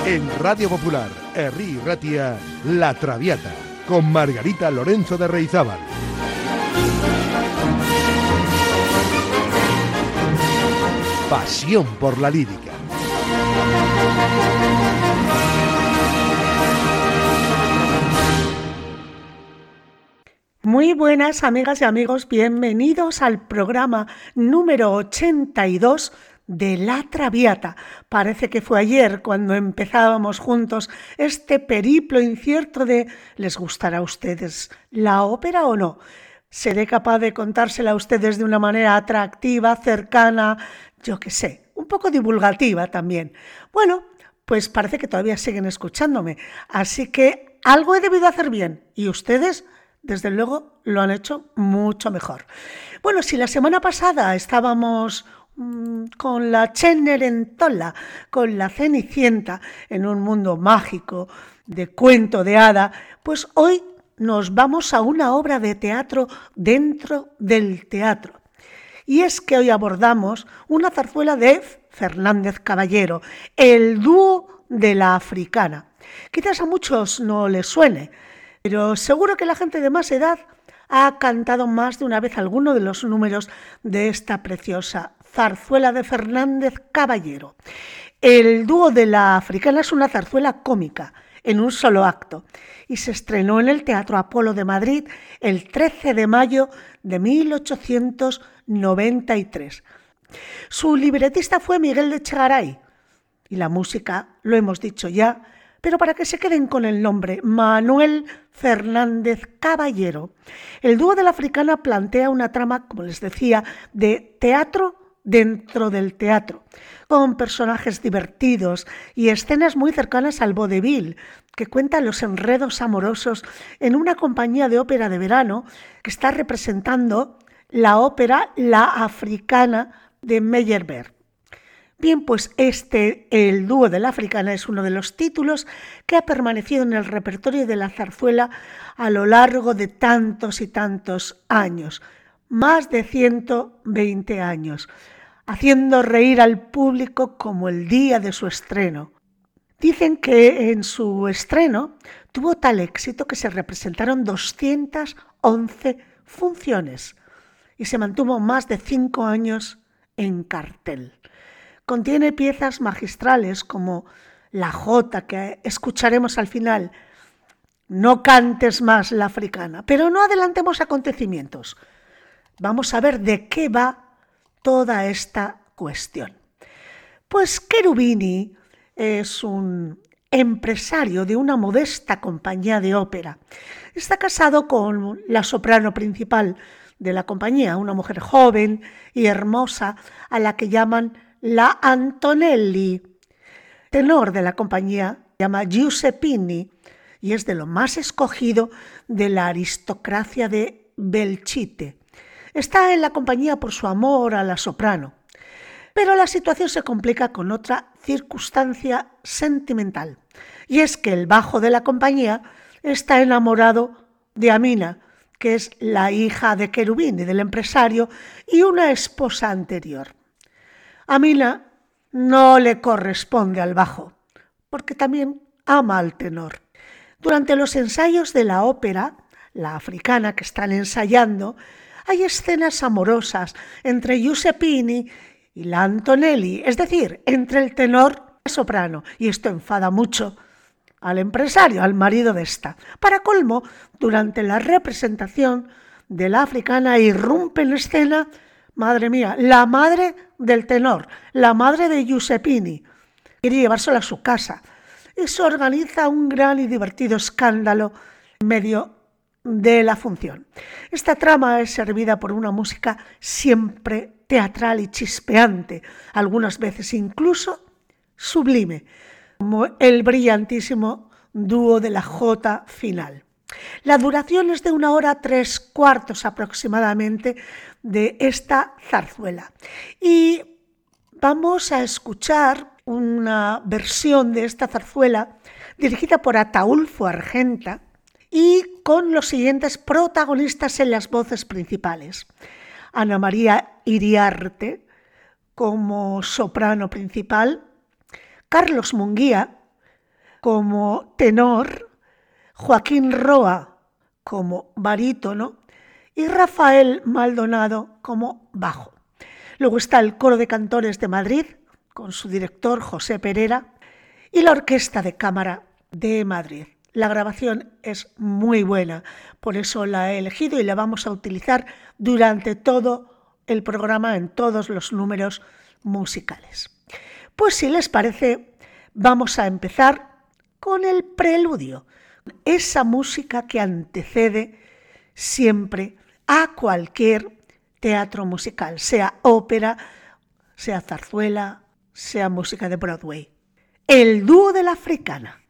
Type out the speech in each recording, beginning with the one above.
En Radio Popular, Herri Ratia, La Traviata, con Margarita Lorenzo de Reizábal. Pasión por la lírica. Muy buenas amigas y amigos, bienvenidos al programa número 82 de La Traviata. Parece que fue ayer cuando empezábamos juntos este periplo incierto de ¿les gustará a ustedes la ópera o no? ¿Seré capaz de contársela a ustedes de una manera atractiva, cercana, yo qué sé, un poco divulgativa también? Bueno, pues parece que todavía siguen escuchándome, así que algo he debido hacer bien y ustedes desde luego lo han hecho mucho mejor. Bueno, si la semana pasada estábamos con la Cenerentola, con la Cenicienta, en un mundo mágico de cuento de hada, pues hoy nos vamos a una obra de teatro dentro del teatro. Y es que hoy abordamos una zarzuela de Fernández Caballero, el dúo de la Africana. Quizás a muchos no les suene, pero seguro que la gente de más edad ha cantado más de una vez alguno de los números de esta preciosa zarzuela de Fernández Caballero. El dúo de la Africana es una zarzuela cómica en un solo acto y se estrenó en el Teatro Apolo de Madrid el 13 de mayo de 1893. Su libretista fue Miguel de Echegaray y la música, lo hemos dicho ya, pero para que se queden con el nombre, Manuel Fernández Caballero. El dúo de la Africana plantea una trama, como les decía, de teatro dentro del teatro, con personajes divertidos y escenas muy cercanas al vodevil, que cuentan los enredos amorosos en una compañía de ópera de verano que está representando la ópera La Africana de Meyerbeer. Bien, pues el dúo de la Africana es uno de los títulos que ha permanecido en el repertorio de la zarzuela a lo largo de tantos y tantos años, más de 120 años, haciendo reír al público como el día de su estreno. Dicen que en su estreno tuvo tal éxito que se representaron 211 funciones y se mantuvo más de 5 años en cartel. Contiene piezas magistrales como la jota que escucharemos al final, No cantes más la Africana, pero no adelantemos acontecimientos. Vamos a ver de qué va toda esta cuestión. Pues Cherubini es un empresario de una modesta compañía de ópera. Está casado con la soprano principal de la compañía, una mujer joven y hermosa a la que llaman la Antonelli. Tenor de la compañía se llama Giuseppini y es de lo más escogido de la aristocracia de Belchite. Está en la compañía por su amor a la soprano, pero la situación se complica con otra circunstancia sentimental, y es que el bajo de la compañía está enamorado de Amina, que es la hija de Cherubini, del empresario, y una esposa anterior. Amina no le corresponde al bajo, porque también ama al tenor. Durante los ensayos de la ópera, la Africana, que están ensayando, hay escenas amorosas entre Giuseppini y la Antonelli, es decir, entre el tenor y la soprano, y esto enfada mucho al empresario, al marido de esta. Para colmo, durante la representación de la Africana irrumpe en escena, madre mía, la madre del tenor, la madre de Giuseppini. Quiere llevárselo a su casa y se organiza un gran y divertido escándalo en medio de la función. Esta trama es servida por una música siempre teatral y chispeante, algunas veces incluso sublime, como el brillantísimo dúo de la jota final. La duración es de 1 hora 3/4 aproximadamente de esta zarzuela. Y vamos a escuchar una versión de esta zarzuela dirigida por Ataúlfo Argenta y con los siguientes protagonistas en las voces principales. Ana María Iriarte como soprano principal, Carlos Munguía como tenor, Joaquín Roa como barítono y Rafael Maldonado como bajo. Luego está el Coro de Cantores de Madrid, con su director José Pereira, y la Orquesta de Cámara de Madrid. La grabación es muy buena, por eso la he elegido y la vamos a utilizar durante todo el programa en todos los números musicales. Pues si les parece, vamos a empezar con el preludio, esa música que antecede siempre a cualquier teatro musical, sea ópera, sea zarzuela, sea música de Broadway. El dúo de la africana.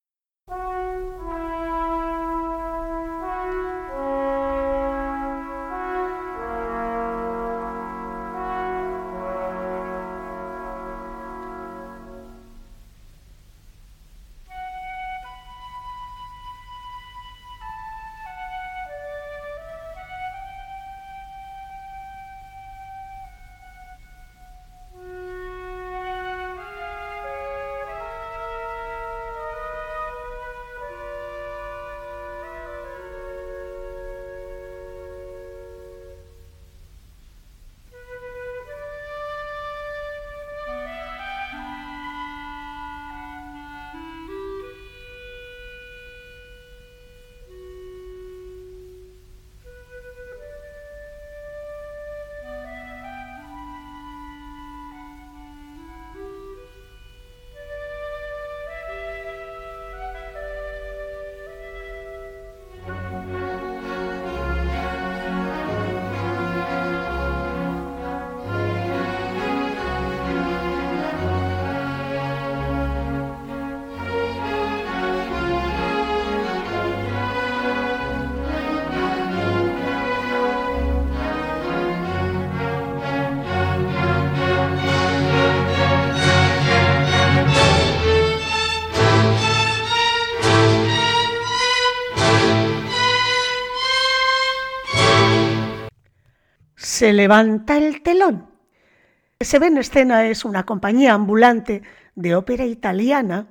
Se levanta el telón. Lo que se ve en escena es una compañía ambulante de ópera italiana.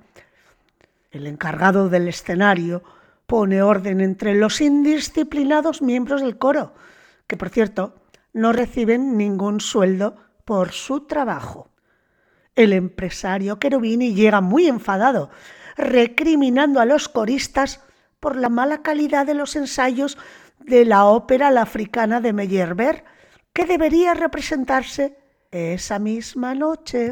El encargado del escenario pone orden entre los indisciplinados miembros del coro, que por cierto no reciben ningún sueldo por su trabajo. El empresario Cherubini llega muy enfadado, recriminando a los coristas por la mala calidad de los ensayos de la ópera La Africana de Meyerbeer, que debería representarse esa misma noche.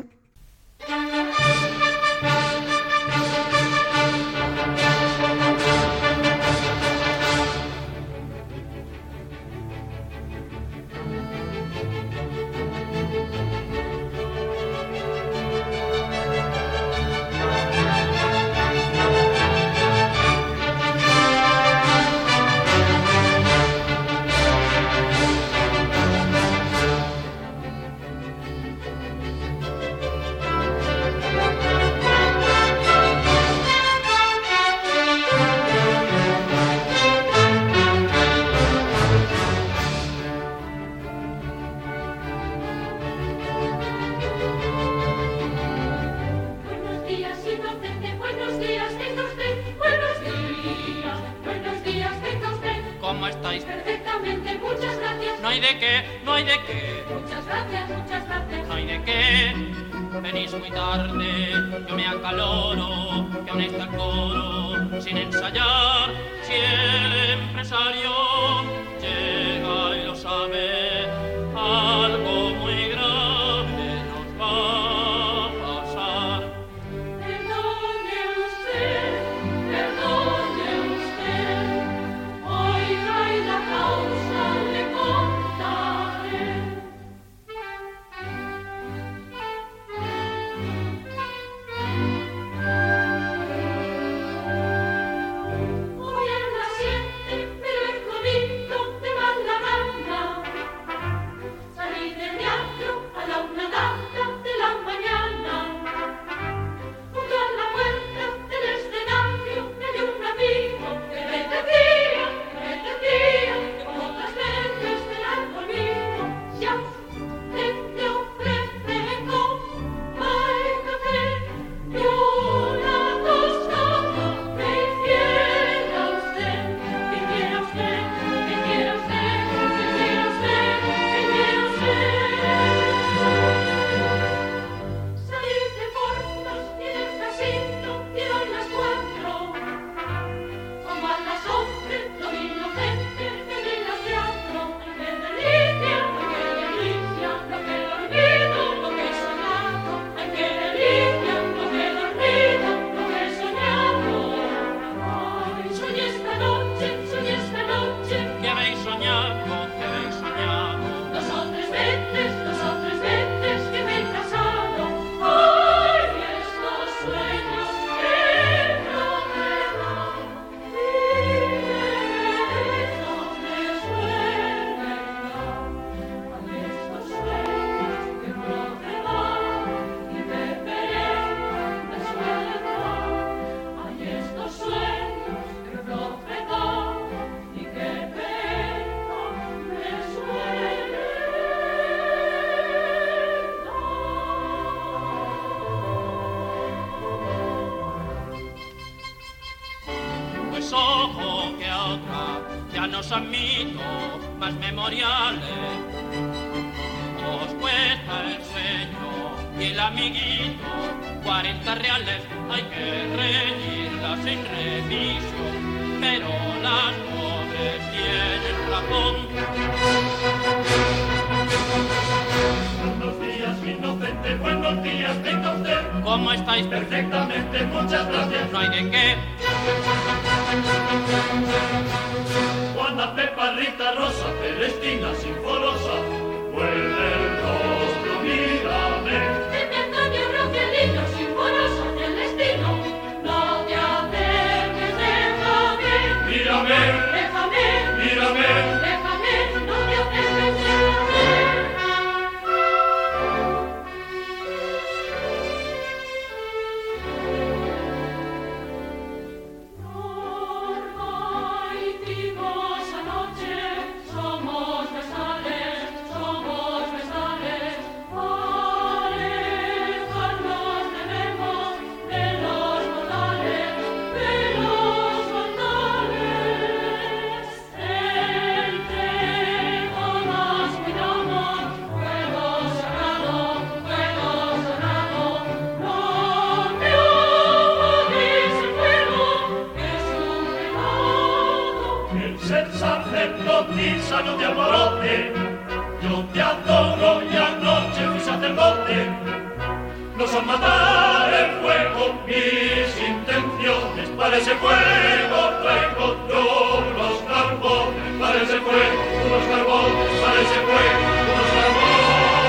Venís muy tarde, yo me acaloro, que aún está el coro sin ensayar. Si el empresario llega y lo sabe, algo muy grave nos va a pasar. Perdone usted, oiga y la causa le contaré. Hoy a las 7 me lo he comido. los admito más memoriales. Os cuesta el sueño y el amiguito, 40 reales, hay que reñirlas sin revisión, pero las pobres tienen razón. Buenos días, mi inocente, buenos días, tenga usted. ¿Cómo estáis? Perfectamente, muchas gracias. No hay de qué. Juana, Pepa, Rita, Rosa, Celestina, Sinforosa, vuelve el rostro, mírame. Pepe, Antonio, Rogelino, Sinforosa, Celestino, no te acerques, déjame. Mírame, Déjame, mírame. déjame, no te acerques, déjame. Norma hicimos anoche, somos vestales, alejarnos debemos de los mortales, entre todas cuidamos, fuego sagrado, no te apagues el fuego, es un pecado. El ser sacerdotisa no te alborote, yo te adoro y anoche fui sacerdote. No son matar el fuego mis intenciones, para ese fuego traigo yo los carbones, para ese fuego unos carbones, para ese fuego unos carbones.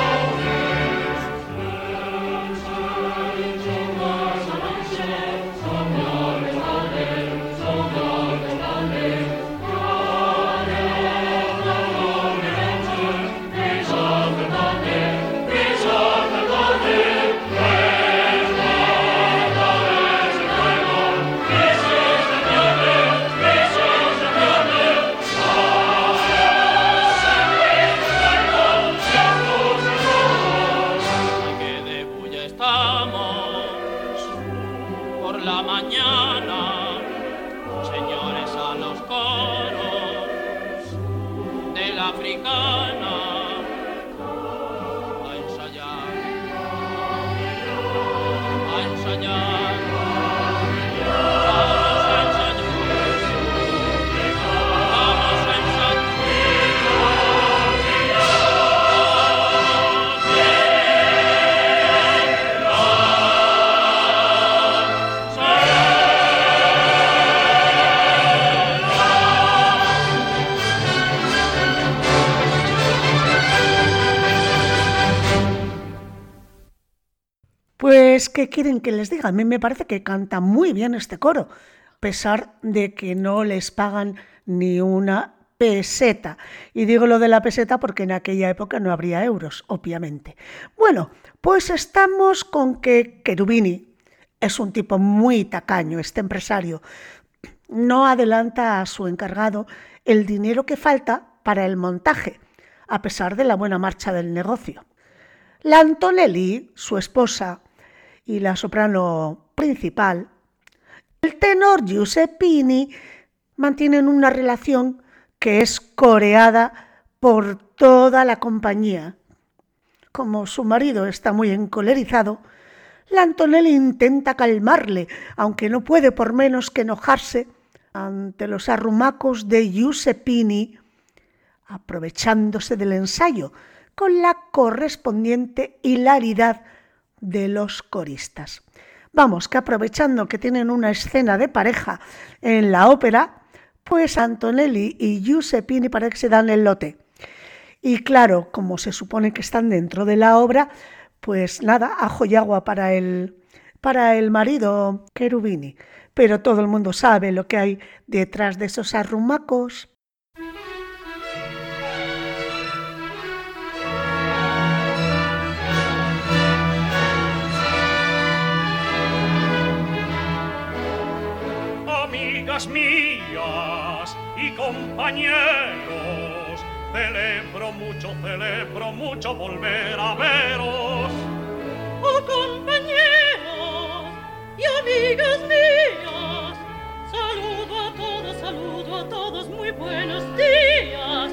Pues, ¿qué quieren que les diga? A mí me parece que canta muy bien este coro, a pesar de que no les pagan ni una peseta. Y digo lo de la peseta porque en aquella época no habría euros, obviamente. Bueno, pues estamos con que Cherubini es un tipo muy tacaño, este empresario. No adelanta a su encargado el dinero que falta para el montaje, a pesar de la buena marcha del negocio. La Antonelli, su esposa, y la soprano principal, el tenor Giuseppini, mantienen una relación que es coreada por toda la compañía. Como su marido está muy encolerizado, la Antonelli intenta calmarle, aunque no puede por menos que enojarse ante los arrumacos de Giuseppini, aprovechándose del ensayo con la correspondiente hilaridad de los coristas. Vamos, que aprovechando que tienen una escena de pareja en la ópera, pues Antonelli y Giuseppini parece que se dan el lote. Y claro, como se supone que están dentro de la obra, pues nada, ajo y agua para el marido Cherubini. Pero todo el mundo sabe lo que hay detrás de esos arrumacos. Amigas mías y compañeros, celebro mucho volver a veros. Oh, compañeros y amigas mías, saludo a todos saludo a todos, muy buenos días.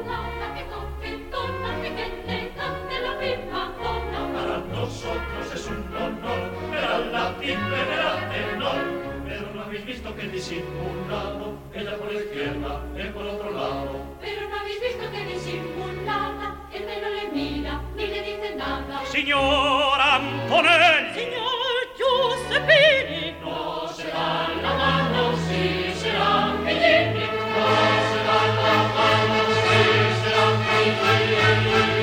Para nosotros es un honor ver al latín, ver al tenor. Pero no habéis visto que el disimulado, ella por la izquierda, él por otro lado. Pero no habéis visto que disimulada, el no le mira ni le dice nada. Signor Antonelli, Signor Giuseppini, No se dan la mano, sí serán bellini. No se dan la mano, sí serán bellini.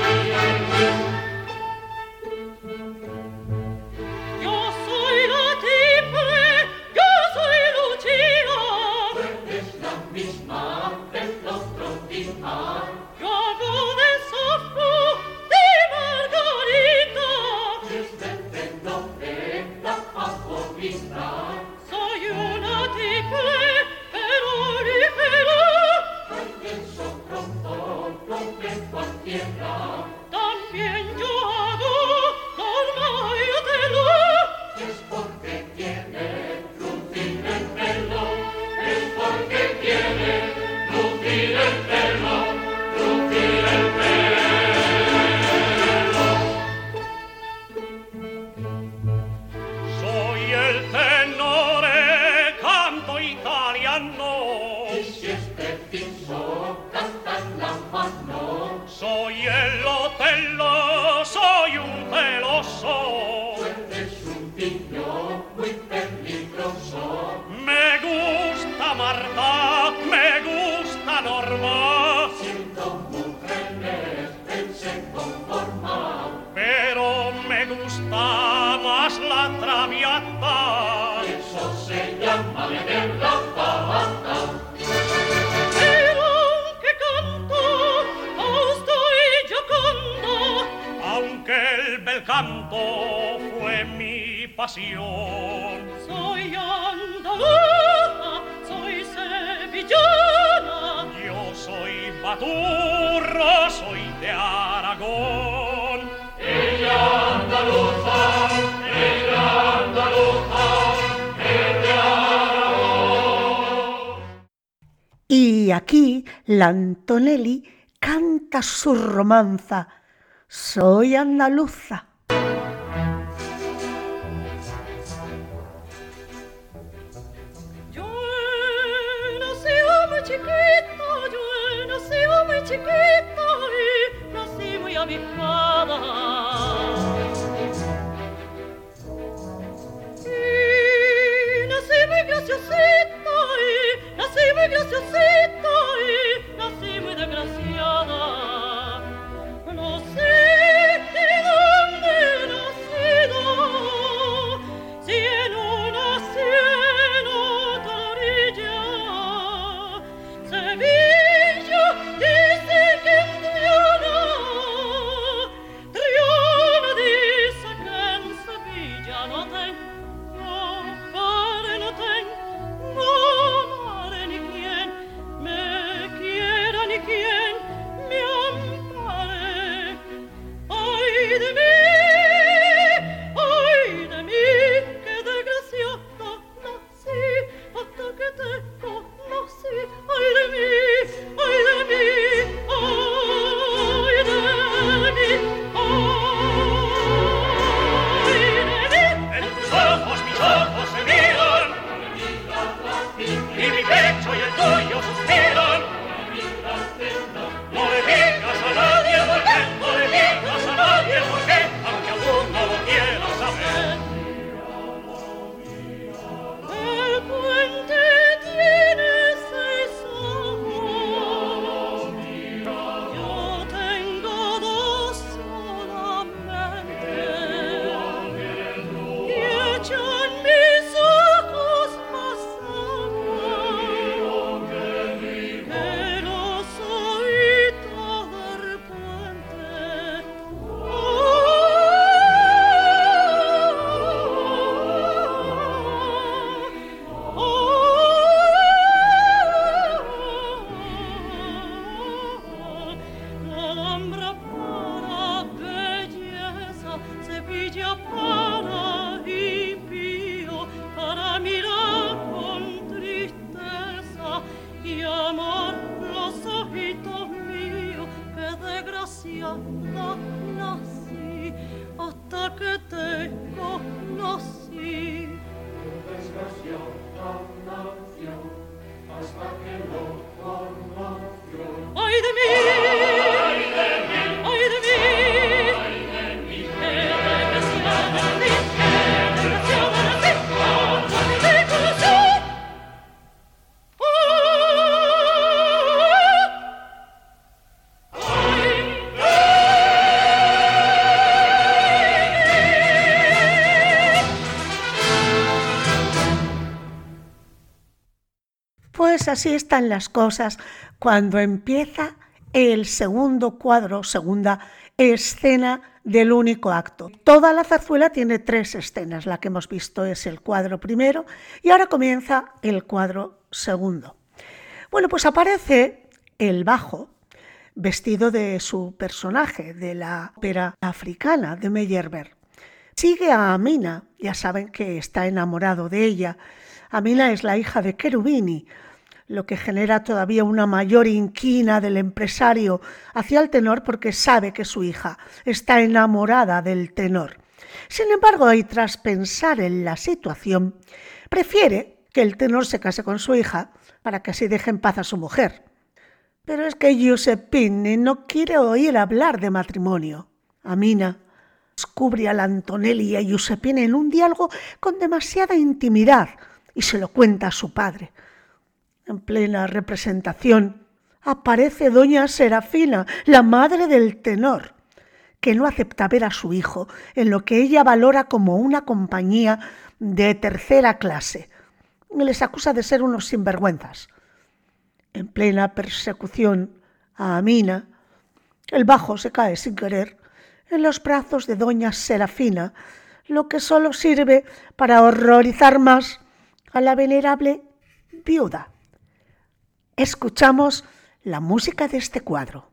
yo soy la Tipre, yo soy Lucia. Es la misma, el otro misma. Yo hago de Sofo, de Margarita. Desde el nombre, la favorita. Soy una Tipre, pero ligera. Eso pronto, lo que cualquiera. También yo hago normal tela. Es porque quiere lucir el pelo. Es porque quiere lucir el pelo. Lucir el soy el tenore, canto italiano. pelo. Si es preciso, canta en la mano. Soy el Otello, soy un celoso. Es un niño muy peligroso. Me gusta Marta, me gusta Norma, Siendo mujeres, él se conforma. pero me gusta más la Traviata. Eso se llama meter la pata. Pero aunque canto, estoy giocondo. Aunque el bel canto fue mi pasión. Soy andaluza, soy sevillana. Yo soy baturro, soy de Aragón. Ella andaluza, ella andaluza, ella Aragón. Y aquí la Antonelli canta su romanza. Soy andaluza. Yo he nacido muy chiquita, yo he nacido muy chiquita y nací muy avispada. Y nací muy graciosita y nací muy graciosita y nací muy desgraciada. No sé de dónde he nacido, si en una en otra orilla. Sevilla dice que en Triana dice que en Sevilla no tengo padre, no tengo madre ni quien me quiera ni quien me desgraciada nací hasta que te conocí. Desgraciada nació hasta que lo conoció. ¡Ay de mí! ¡Ay de mí! ¡Ay de mí! ¡Ay de mí! ¡Qué desgraciada nací! ¡Qué desgraciada nací! ¡Hasta que te conocí! Pues así están las cosas cuando empieza el segundo cuadro, segunda escena del único acto. Toda la zarzuela tiene 3 escenas, la que hemos visto es el cuadro primero y ahora comienza el cuadro segundo. Bueno, pues aparece el bajo vestido de su personaje de la ópera africana de Meyerbeer. Sigue a Amina, ya saben que está enamorado de ella. Amina es la hija de Cherubini, lo que genera todavía una mayor inquina del empresario hacia el tenor porque sabe que su hija está enamorada del tenor. Sin embargo, y tras pensar en la situación, prefiere que el tenor se case con su hija para que así deje en paz a su mujer. Pero es que Giuseppini no quiere oír hablar de matrimonio. Amina descubre a la Antonelli y a Giuseppini en un diálogo con demasiada intimidad y se lo cuenta a su padre. En plena representación aparece doña Serafina, la madre del tenor, que no acepta ver a su hijo en lo que ella valora como una compañía de tercera clase y les acusa de ser unos sinvergüenzas. En plena persecución a Amina, el bajo se cae sin querer en los brazos de doña Serafina, lo que solo sirve para horrorizar más a la venerable viuda. Escuchamos la música de este cuadro.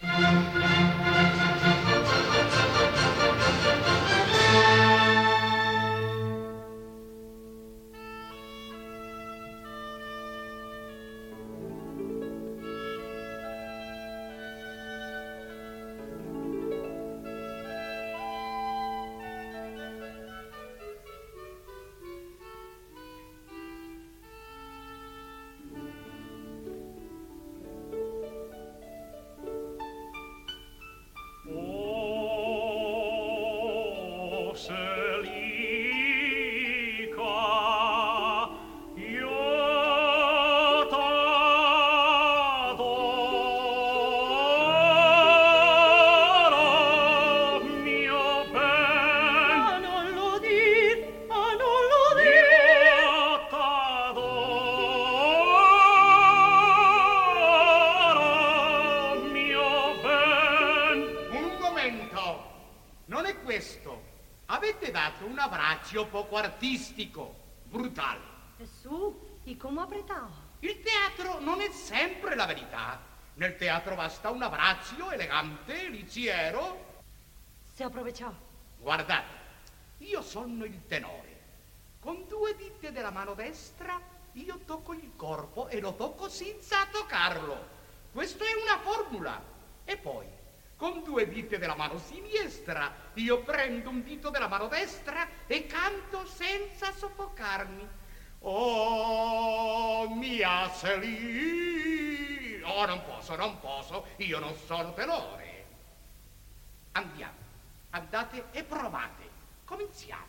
Poco artistico, brutale. E su, e come apretava? Il teatro non è sempre la verità. Nel teatro basta un abbraccio elegante, lizziero. Se aprovechò. Guardate, io sono il tenore. Con 2 dita della mano destra io tocco il corpo e lo tocco senza toccarlo. Questa è una formula. E poi, con 2 dita della mano sinistra, io prendo un dito della mano destra e canto senza soffocarmi. Oh, mia Celie! Oh, non posso, io non sono tenore. Andiamo, andate e provate. Cominciamo.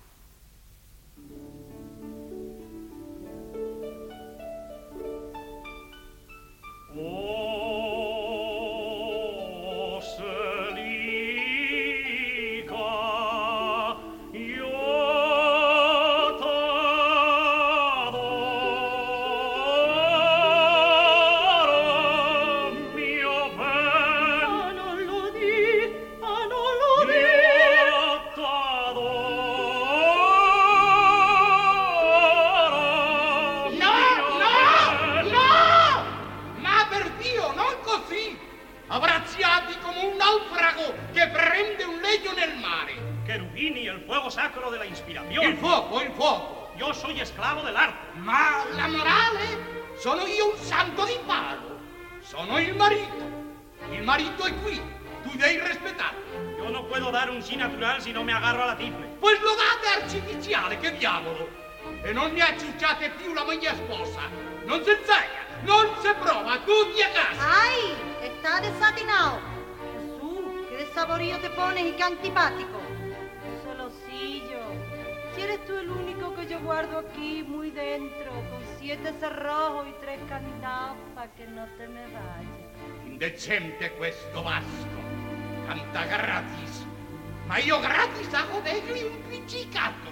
Abbracciati come un naufrago che prende un legno nel mare. Cherubini, el fuego sacro de la inspiración. Il fuoco. Yo soy esclavo del arte. Ma la morale? Sono io un santo di palo. Sono il marito. Il marito è qui. Tu y deis respetar. Yo no puedo dar un sí natural si no me agarro a la tiple. Pues lo date artificiale, che diavolo! E non ne acciucciate più la mia sposa. Non si ensaya, non si prova, tutti a casa. ¡Ay! Está desatinado. Jesús, qué desaborío te pones y qué antipático. Solocillo, si eres tú el único que yo guardo aquí muy dentro, con 7 cerrojos y 3 candados, pa' que no te me vayas. Indecente questo Vasco. Canta gratis. Ma io gratis hago degli un pizzicato.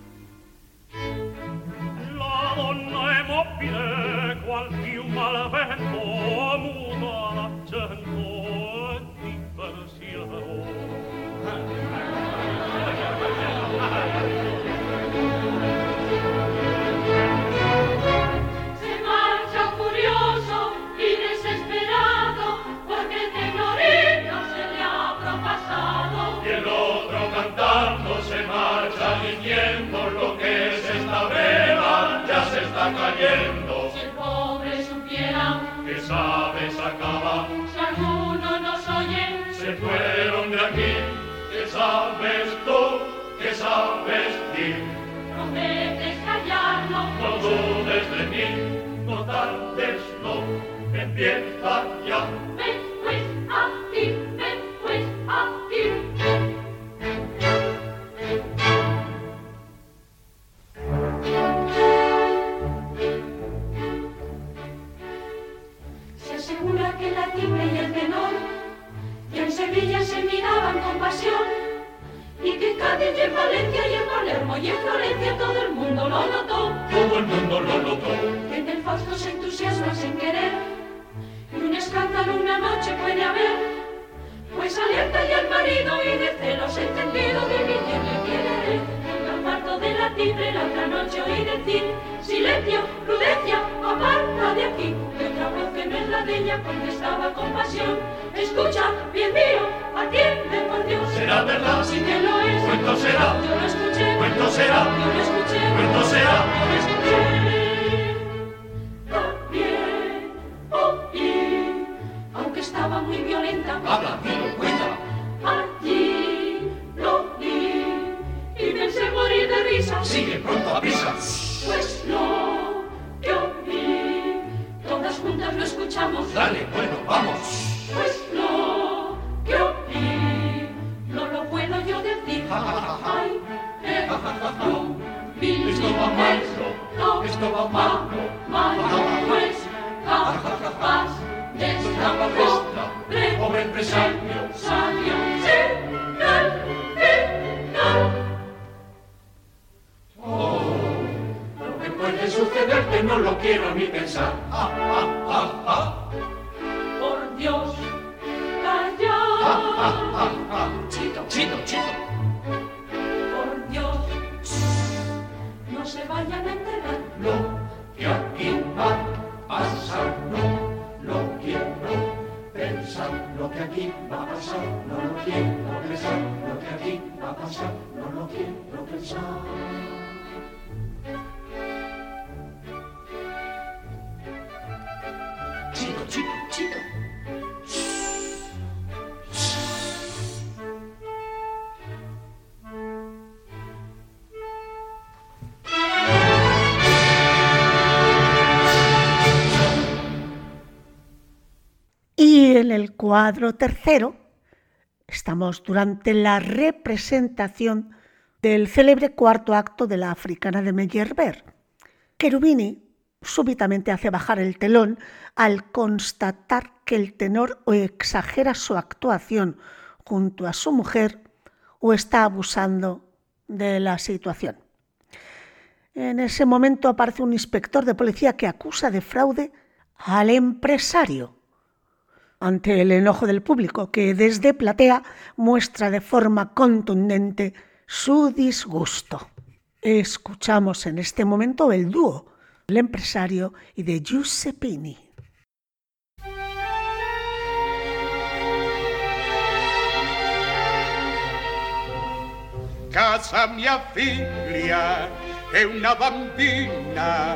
La donna è mobile, qual piuma al vento, muta l'accento e di pensiero. Se marcha furioso y desesperado, porque el tenorito se le ha propasado. Y el otro cantando se marcha diciendo lo que es esta vela, ya se está cayendo. Si el pobre supiera Que sabes acaba, si alguno nos oye, se fueron de aquí. ¿Qué sabes tú? ¿Qué sabes decir? prometes callarnos. No dudes de mí, no tardes, no, empieza ya. Ven pues a ti, ven pues a ti. Se asegura que la tiple y el tenor ya en Sevilla se miraban con pasión, y que en Cádiz y en Valencia y en Palermo y en Florencia todo el mundo lo notó. Todo el mundo lo notó. Que en el Fausto se entusiasma sin querer, y un escándalo una noche puede haber, pues alerta ya el marido y de celos entendido de que quien le quiere. Y al cuarto de la tiple la otra noche oí decir: silencio, prudencia, aparta de aquí. Y otra voz que no es la de ella contestaba con pasión: escucha, bien mío, atiende por Dios. ¿Será verdad? Sí que lo es. Cuento será. Yo lo escuché. Cuento será. Yo lo escuché. Cuento será. Yo lo escuché. También oí, aunque estaba muy violenta. Habla, dilo, cuenta. Allí lo vi y pensé morir de risa. Sigue, pronto, avisa. Pues lo que oí, todas juntas lo escuchamos. Dale, bueno, vamos. Pues lo que oí, no lo puedo yo decir. Ay, yo vi Esto va mal, esto va mal, mal, pues capaz de esta pobre empresario. sabio, final, final. Lo que puede sucederte no lo quiero ni pensar. Por Dios, calla. Chito, chito, chito. Por Dios, no se vayan a enterar. Lo que aquí va a pasar, no lo quiero pensar. Lo que aquí va a pasar, no lo quiero pensar. Lo que aquí va a pasar, no lo quiero pensar. Chito, chito, chito. Y en el cuadro tercero estamos durante la representación del célebre cuarto acto de la Africana de Meyerbeer. Cherubini súbitamente hace bajar el telón al constatar que el tenor o exagera su actuación junto a su mujer o está abusando de la situación. En ese momento aparece un inspector de policía que acusa de fraude al empresario. Ante el enojo del público, que desde platea muestra de forma contundente su disgusto. Escuchamos en este momento el dúo del empresario y de Giuseppini. Casa mia figlia è una bambina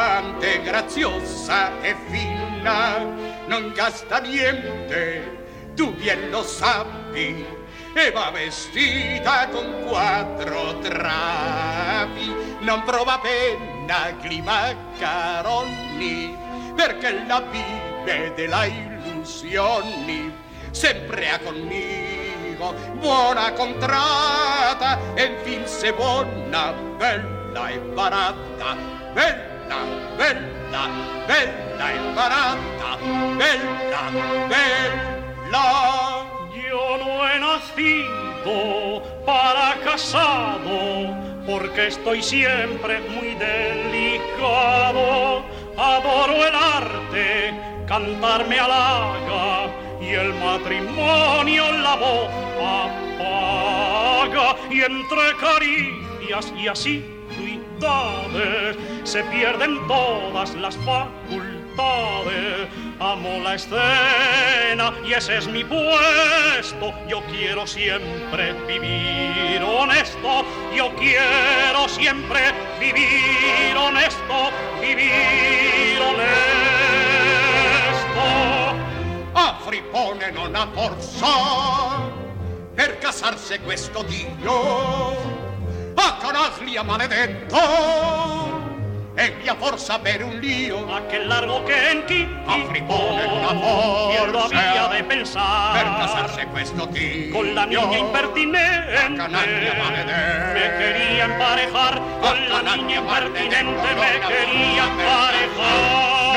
interessante, graziosa e fina, non gasta niente, tu bien lo sappi, e va vestita con 4 travi, non prova pena i maccaroni, perché la vive della illusioni, sempre ha conmigo buona contrata, e infin se buona, bella e barata, bella, bella, bella e barata, bella, bella. Yo no he nacido para casado, porque estoy siempre muy delicado. Adoro el arte, cantar me halaga, y el matrimonio la voz apaga. Y entre caricias y asiduidades se pierden todas las facultades. Amo la escena y ese es mi puesto. Yo quiero siempre vivir honesto. Yo quiero siempre vivir honesto. Vivir honesto. A Frippone non ha forza per casarsi questo Dio. A Canaglia maledetto e via forza per un lío. Aquel largo que en ti a Frippone una lo forza había de pensar per casarse questo tío. Con la niña impertinente a Canaglia maledetto me quería emparejar. Con la niña impertinente me quería emparejar.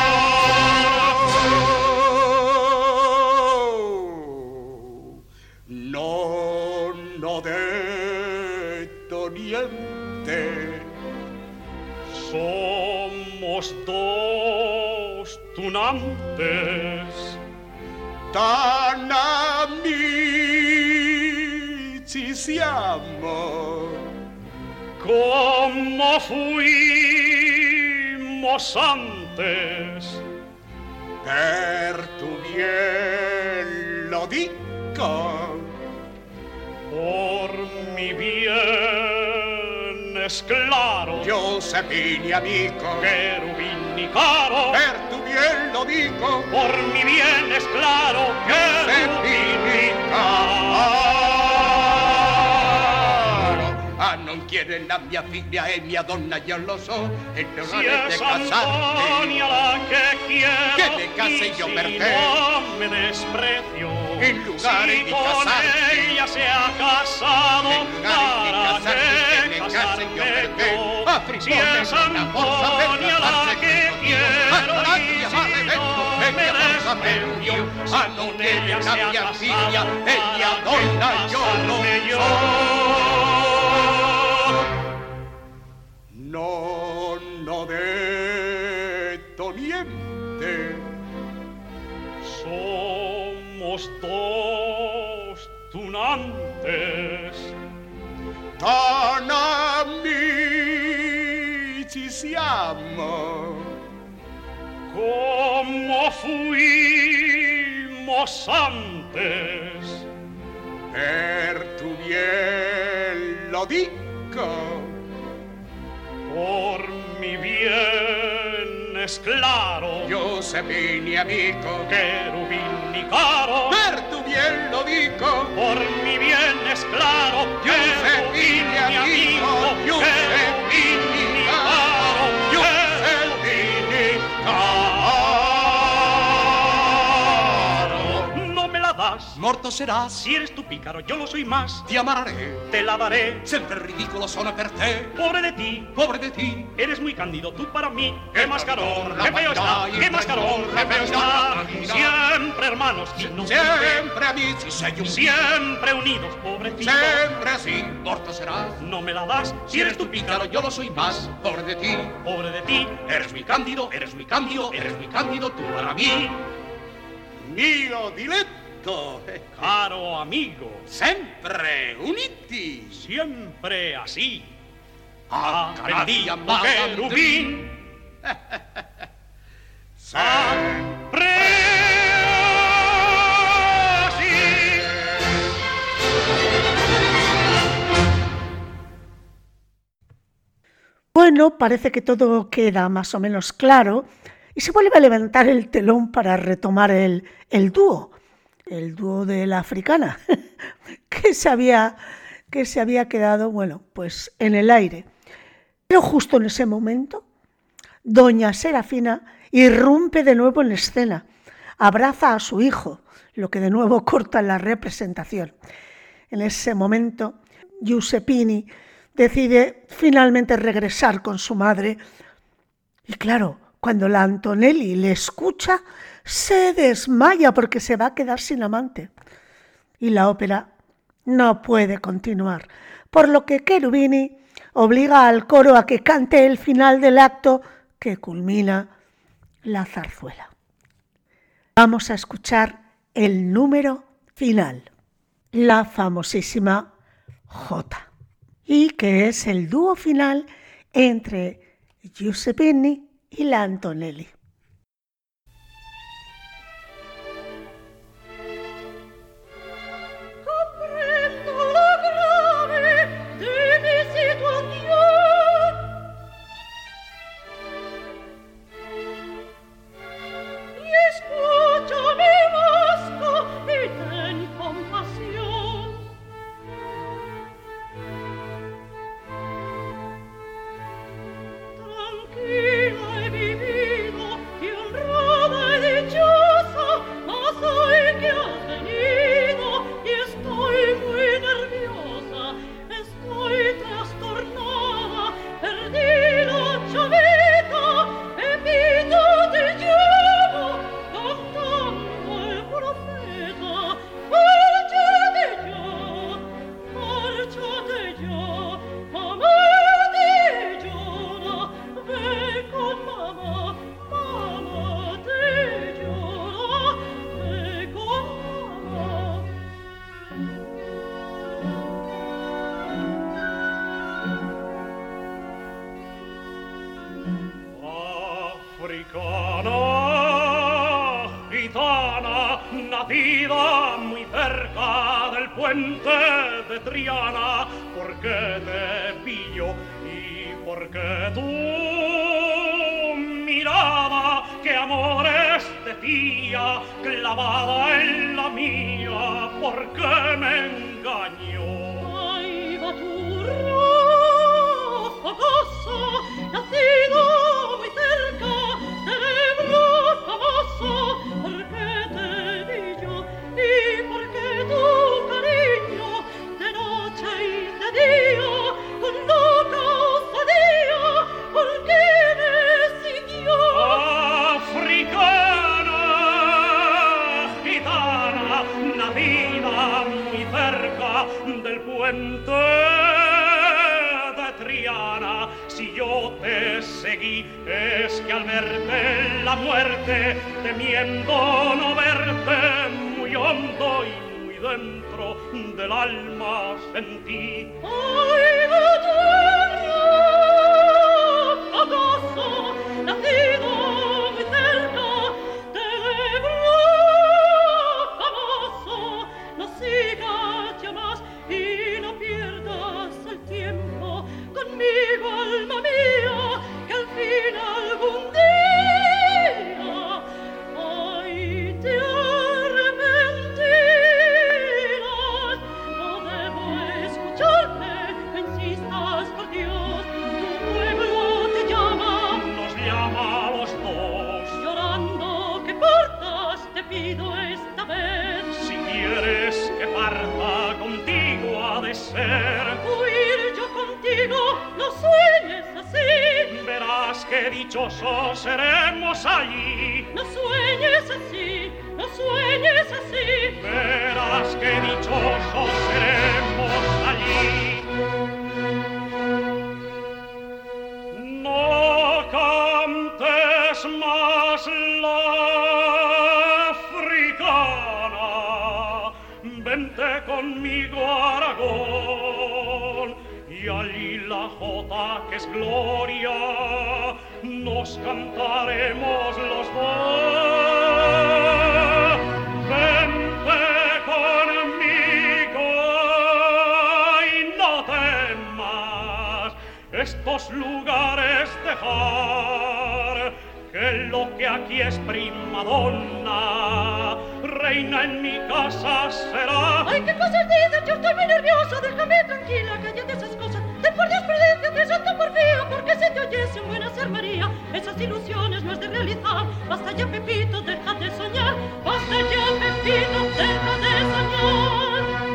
Non ho detto niente. Somos dos tunantes, tan amici siamo, como fuimos antes. Per tu bien lo dico, por mi bien es claro. Yo sé mi amico, querubín y caro. Per tu bien lo dico, por mi bien es claro. Querubín y caro. Ah, non quiere la mia figlia e mia donna, io lo so, e non Si avete es casarte. Antonia la que quiero, que me case yo si per te. No me desprecio. En lugar si de con casarte, ella se ha casado, en lugar de ¿para casarte, qué que me case yo per te. casarme A yo? Frippone Si es non ha forza per Antonia la casarse que questo Dio. quiero, A y Canaglia si maledetto, no e me via forza per un desprecio, Dio. si Ah, con non quiere ella la se ha mia casado, figlia e mia ¿para donna, qué io lo casarme yo? Non ho detto niente. Somos dos tunantes, tan amici siamo, como fuimos antes. per tu bien lo dico, por mi bien es claro. Yo sé mi amico, querubín y caro. Per tu bien lo dico, por mi bien es claro. Yo sé mi amigo, yo sé mi caro, yo sé mi caro. No me la das, morto serás. Si eres tu pícaro, yo lo soy más. Ti amaré, te la daré. Sempre ridicolo sono per te. Pobre de ti, pobre de ti. Eres muy cándido tú para mí. Qué mascarón, qué feo está. Qué mascarón, qué feo está. Siempre hermanos, y no siempre amici, sei un siempre unidos, pobrecito. Siempre así, morto serás. No me la das, si eres tu pícaro, yo lo soy más. Pobre de ti, pobre de ti. Eres muy cándido, eres muy cándido, eres muy cándido tú para mí. Mio diletto, caro amigo, sempre uniti, siempre así. A Canaglia querubín, sempre así. Bueno, parece que todo queda más o menos claro y se vuelve a levantar el telón para retomar el dúo. el dúo de la africana, que se había quedado, bueno, pues en el aire. Pero justo en ese momento, doña Serafina irrumpe de nuevo en escena, abraza a su hijo, lo que de nuevo corta la representación. En ese momento, Giuseppini decide finalmente regresar con su madre y claro, cuando la Antonelli le escucha, se desmaya porque se va a quedar sin amante. Y la ópera no puede continuar, por lo que Cherubini obliga al coro a que cante el final del acto que culmina la zarzuela. Vamos a escuchar el número final, la famosísima Jota, y que es el dúo final entre Giuseppini y la Antonelli. Nacida muy cerca del puente de Triana, porque te pillo y porque tu mirada, que amores decía, clavada en la mía, porque me engañó. Ay, baturro, famoso, nacido muy cerca del Ebro famoso, porque te vi yo y porque tu cariño de noche y de día con loca osadía porque me siguió. Africana, gitana, nacida muy cerca del puente de Triana, si yo te seguí es que al verte la muerte, temiendo no verte, muy hondo y muy dentro del alma sentí. ¡Ay, baturro, acaso, nacido muy cerca del Ebro famoso, no sigas ya más y no pierdas el tiempo conmigo, alma mía, que al fin algún día, ay, te arrepentirás. No debo escucharte, no insistas, por Dios, tu pueblo te llama. Nos llama a los dos. Llorando que partas, te pido esta vez. Si quieres que parta, contigo ha de ser. Huir yo contigo, no sueñes así. Verás que dichosos seremos allí. No sueñes así, no sueñes así. Verás que dichosos seremos allí. No cantes más la africana, vente conmigo a Aragón, y allí la jota que es gloria, nos cantaremos los dos. Vente conmigo y no temas estos lugares dejar, que lo que aquí es primadonna reina en mi casa será. Ay, qué cosas dices, yo estoy muy nerviosa, déjame tranquila, cállate esas cosas. Ten por Dios prudencia, que santo porfía, porque se te oyese un buen hacer María. Esas ilusiones no has de realizar, basta ya, Pepito, deja de soñar. Basta ya, Pepito, deja de soñar.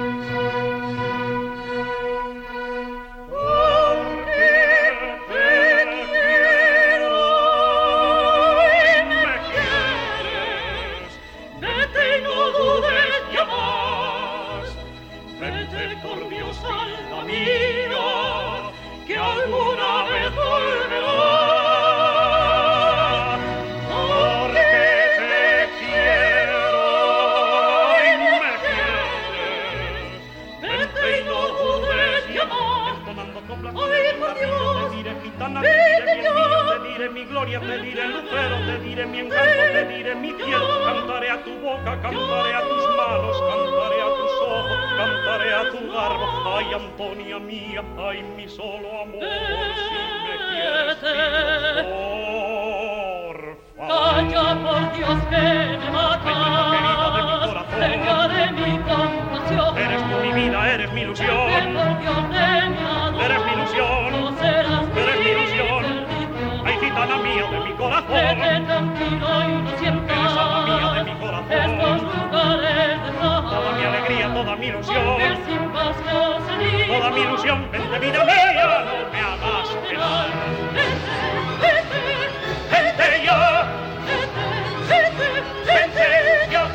Que alguna vez volverá, porque te quiero y me quieres. Vente y no dudes llamar, entonando coplas, ay, por Dios, te diré gitana, te diré mi espíritu, te diré mi gloria, te diré lucero, te diré mi encanto, te diré mi cielo. Cantaré a tu boca, cantaré a tus manos, cantaré a tus ojos, cantaré a tu garbo. Ay, Antonia mía, ay, mi solo amor, si me quieres, porfa. Calla, por Dios, que me matas. Ay, prima querida de mi corazón, Venga de mi compasión. eres tú mi vida, eres mi ilusión. Por Dios de mi amor, Eres mi ilusión, no serás eres mi mi ilusión. servicio. Ay, gitana mía de mi corazón, Vete tranquilo y no sientas eres alma mía de mi corazón. estos lugares de paz. Toda mi alegría, toda mi ilusión, Porque sin paz no se vive. toda mi ilusión. Vente, vida mía, no me hagas penar. Vente ya, vente ya.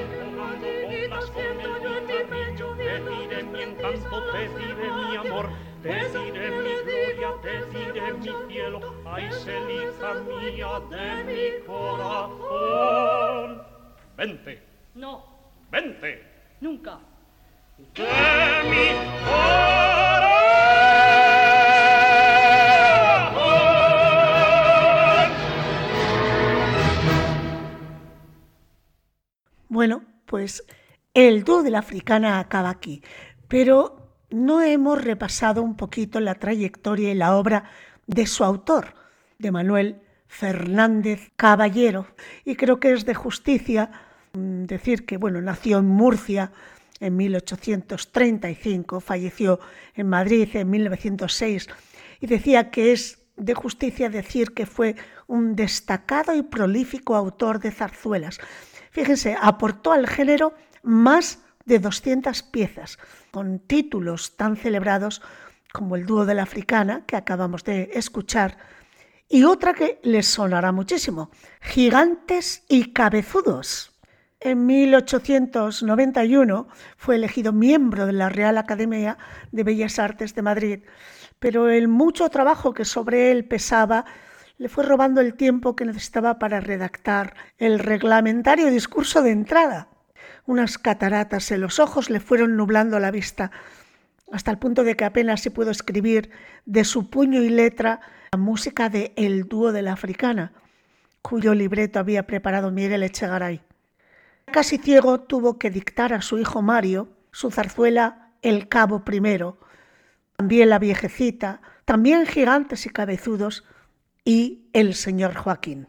Te diré mi encanto, te diré mi amor, te diré mi gloria, te diré mi cielo. Ay, Celita mía de mi corazón. Vente, No, vente. nunca. De mi corazón. Bueno, pues el dúo de la Africana acaba aquí, pero no hemos repasado un poquito la trayectoria y la obra de su autor, de Manuel Fernández Caballero, y creo que es de justicia decir que, bueno, nació en Murcia en 1835, falleció en Madrid en 1906, y decía que es de justicia decir que fue un destacado y prolífico autor de zarzuelas. Fíjense, aportó al género más de 200 piezas, con títulos tan celebrados como el dúo de la Africana, que acabamos de escuchar, y otra que les sonará muchísimo, Gigantes y Cabezudos. En 1891 fue elegido miembro de la Real Academia de Bellas Artes de Madrid, pero el mucho trabajo que sobre él pesaba le fue robando el tiempo que necesitaba para redactar el reglamentario discurso de entrada. Unas cataratas en los ojos le fueron nublando la vista, hasta el punto de que apenas se pudo escribir de su puño y letra la música de El dúo de la Africana, cuyo libreto había preparado Miguel Echegaray. Casi ciego, tuvo que dictar a su hijo Mario su zarzuela El Cabo I, también La Viejecita, también Gigantes y Cabezudos y El señor Joaquín.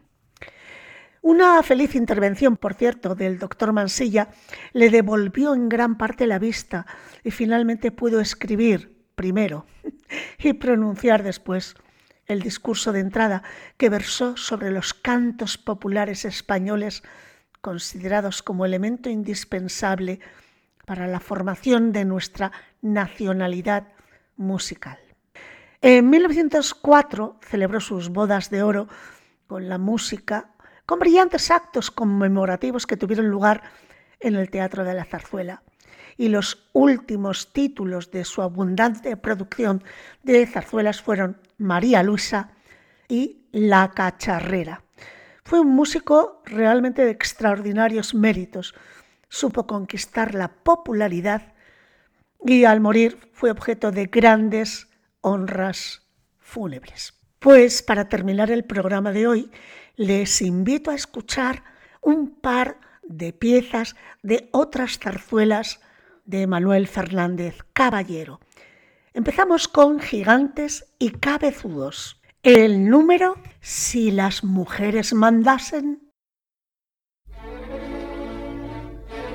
Una feliz intervención, por cierto, del doctor Mansilla le devolvió en gran parte la vista y finalmente pudo escribir primero y pronunciar después el discurso de entrada que versó sobre los cantos populares españoles considerados como elemento indispensable para la formación de nuestra nacionalidad musical. En 1904 celebró sus bodas de oro con la música, con brillantes actos conmemorativos que tuvieron lugar en el Teatro de la Zarzuela. Y los últimos títulos de su abundante producción de zarzuelas fueron María Luisa y La Cacharrera. Fue un músico realmente de extraordinarios méritos. Supo conquistar la popularidad y al morir fue objeto de grandes honras fúnebres. Pues para terminar el programa de hoy, les invito a escuchar un par de piezas de otras zarzuelas de Manuel Fernández Caballero. Empezamos con Gigantes y Cabezudos. El número Si las mujeres mandasen.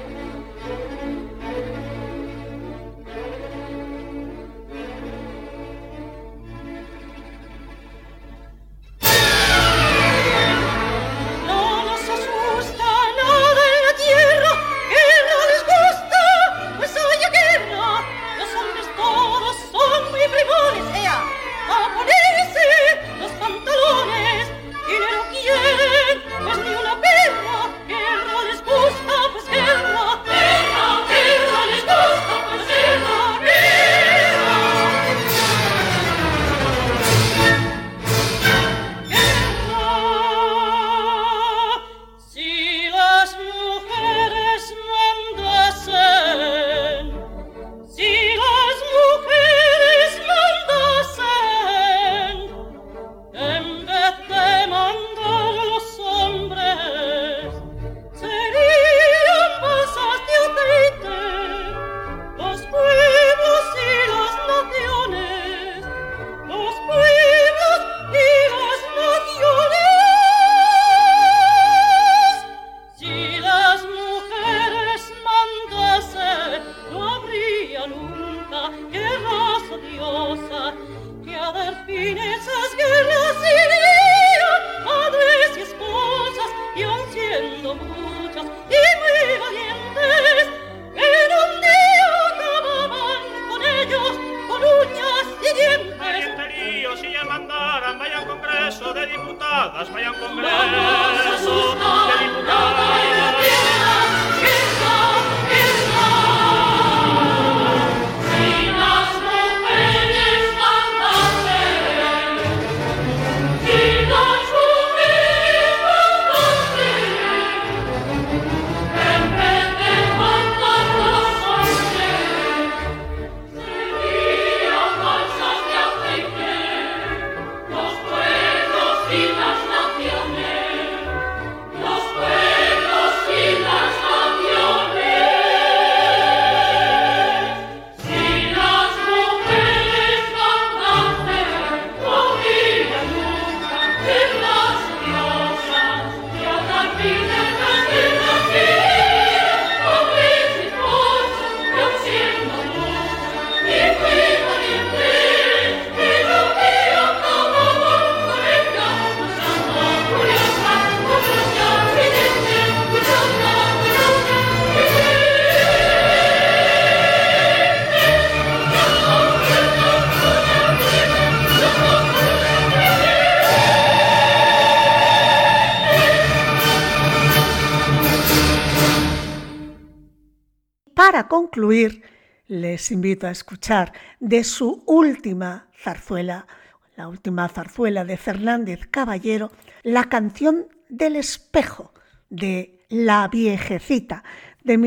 para concluir, les invito a escuchar de su última zarzuela, la última zarzuela de Fernández Caballero, la canción del espejo de La Viejecita de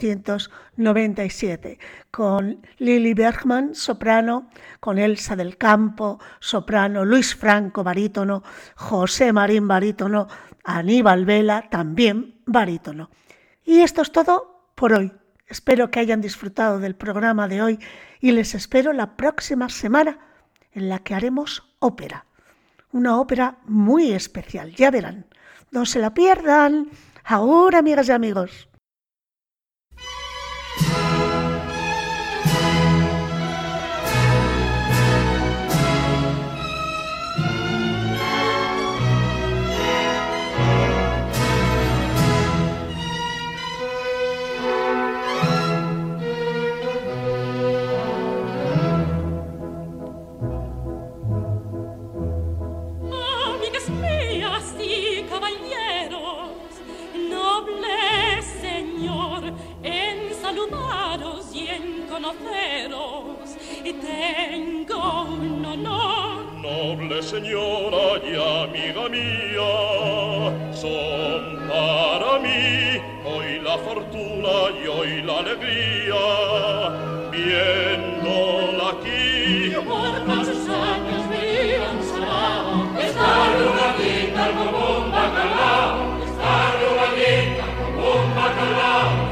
1897, con Lili Bergman, soprano, con Elsa del Campo, soprano, Luis Franco, barítono, José Marín, barítono, Aníbal Vela, también barítono. Y esto es todo por hoy. Espero que hayan disfrutado del programa de hoy y les espero la próxima semana en la que haremos ópera. Una ópera muy especial, ya verán. No se la pierdan. Ahora, amigas y amigos. Conoceros y tengo un honor. Noble señora y amiga mía, son para mí hoy la fortuna y hoy la alegría. Viéndola aquí, por tantos años vivan salado, está arrugadita como un bacalao, está arrugadita como un bacalao.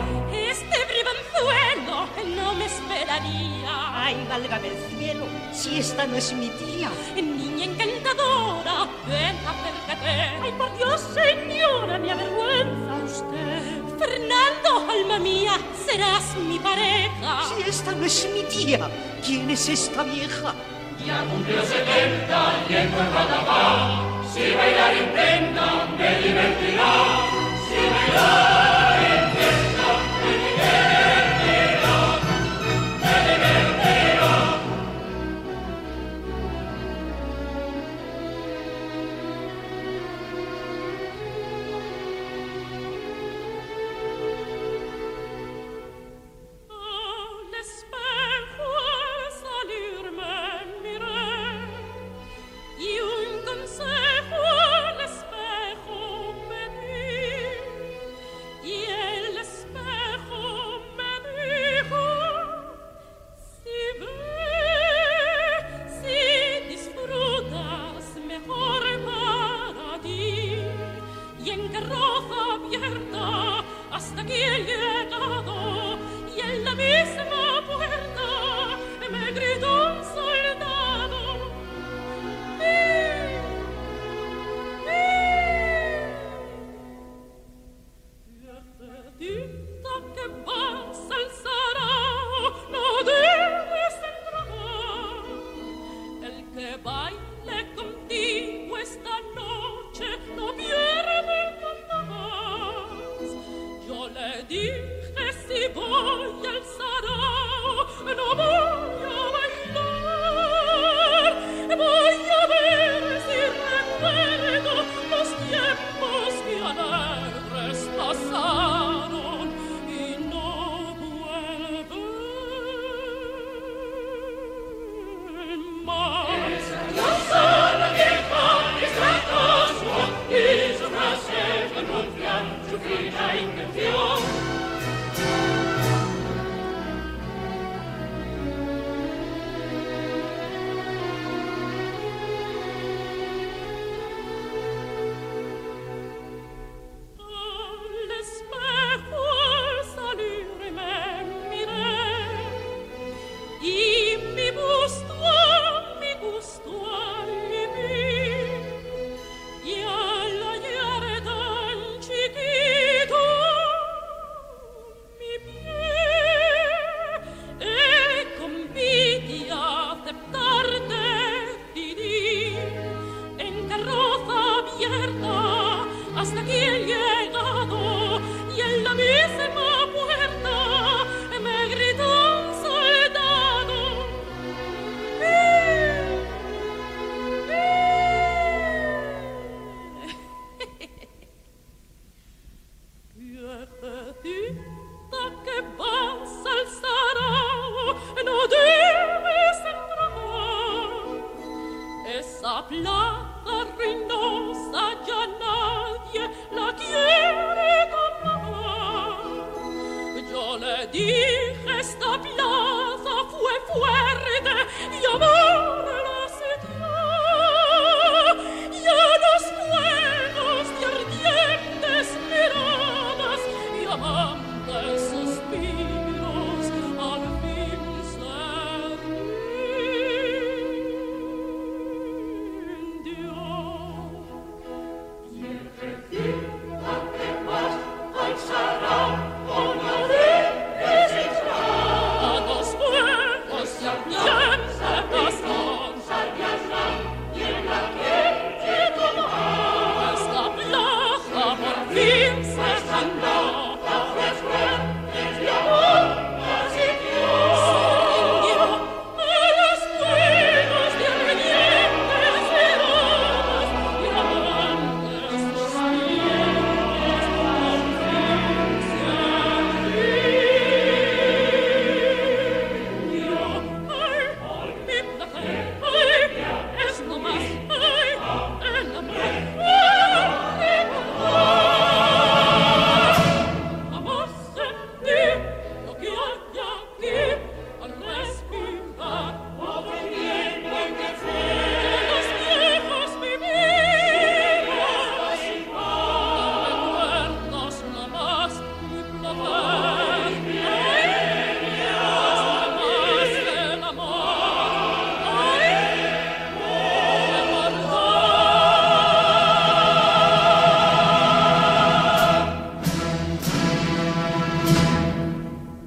Ay, válgame el cielo, si esta no es mi tía. Niña encantadora, ven, acércate. Ay, por Dios, señora, me avergüenza usted. Fernando, alma mía, serás mi pareja. Si esta no es mi tía, ¿quién es esta vieja? Ya cumplió 70 y encorvada va. Si bailar intenta, me divertirá. Si bailar intenta, me divertirá. Me divertirá. Al espejo al salirme miré y un consejo al espejo pedí y el espejo me dijo: si ves, si disfrutas, mejor para ti. Y en carroza abierta hasta aquí he llegado, y en la misma puerta me gritó un soldado: Viejecita que vas al sarao, no debes entrar. El que baile contigo esta noche no pierde el compás. Yo le dije: si voy al sarao, dije esta plaza fue fuerte y amor